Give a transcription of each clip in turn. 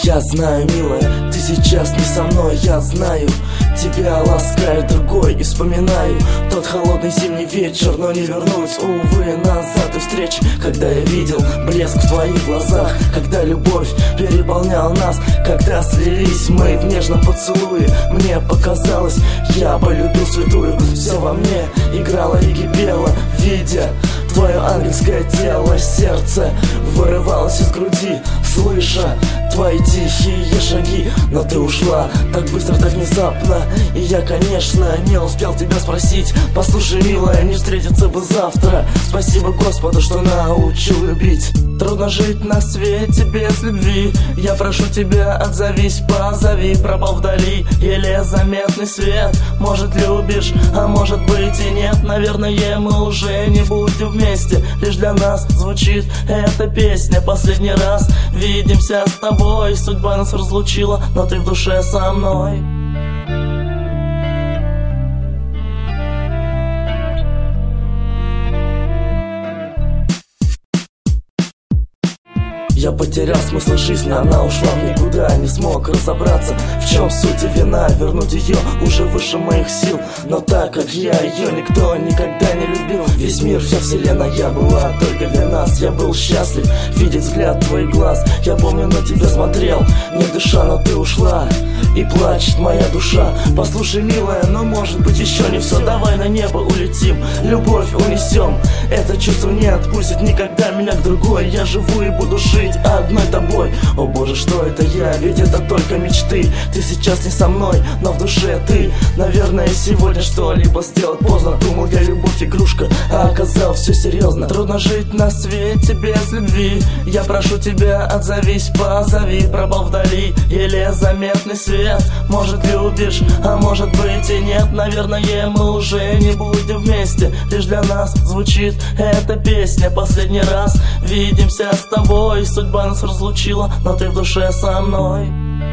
Я знаю, милая, ты сейчас не со мной, я знаю. Тебя ласкает другой, и вспоминаю тот холодный зимний вечер, но не вернусь, увы, назад и встречи, когда я видел блеск в твоих глазах, когда любовь переполняла нас, когда слились мы в нежном поцелуе. Мне показалось, я полюбил святую. Все во мне играло и кипело, видя твое ангельское тело. Сердце вырывалось из груди, слыша твои тихие шаги. Но ты ушла так быстро, так внезапно, и я, конечно, не успел тебя спросить: послушай, милая, не встретиться бы завтра. Спасибо Господу, что научил любить. Трудно жить на свете без любви. Я прошу тебя, отзовись, позови. Пропал вдали еле заметный свет. Может, любишь, а может быть и нет. Наверное, мы уже не будем вместе. Лишь для нас звучит эта песня. Последний раз видимся с тобой. Судьба нас разлучила, но ты в душе со мной. Я потерял смысл жизни, она ушла в никуда. Не смог разобраться, в чем суть и вина. Вернуть ее уже выше моих сил. Но так как я ее никто никогда не любил. Весь мир, вся вселенная была только для нас. Я был счастлив видеть взгляд твоих глаз. Я помню, на тебя смотрел, не дыша, но ты ушла, и плачет моя душа. Послушай, милая, но может быть еще не все. Давай на небо улетим, любовь унесем. Это чувство не отпустит никогда меня к другой. Я живу и буду жить одной тобой. О боже, что это я? Ведь это только мечты. Ты сейчас не со мной, но в душе ты. Наверное, сегодня что-либо сделать поздно. Думал, я любовь игрушка, а оказалось все серьезно. Трудно жить на свете без любви. Я прошу тебя, отзовись, позови. Пропал вдали еле заметный свет. Может, любишь, а может быть и нет. Наверное, мы уже не будем вместе. Лишь для нас звучит эта песня. Последний раз видимся с тобой. Судьба нас разлучила, но ты в душе со мной.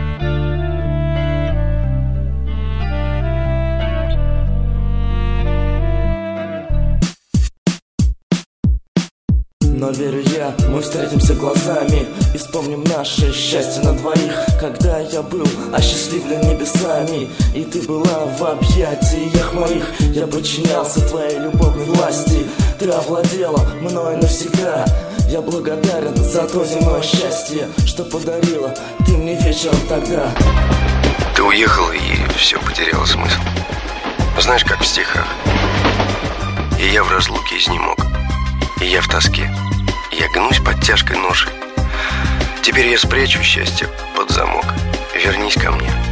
Но верю я, мы встретимся глазами и вспомним наше счастье на двоих. Когда я был осчастливлен небесами, и ты была в объятиях моих. Я подчинялся твоей любовной власти. Ты овладела мной навсегда. Я благодарен за то земное счастье, что подарила ты мне вечером тогда. Ты уехала, и все потеряло смысл. Знаешь, как в стихах: и я в разлуке изнемог, и я в тоске, я гнусь под тяжкой ношей. Теперь я спрячу счастье под замок. Вернись ко мне.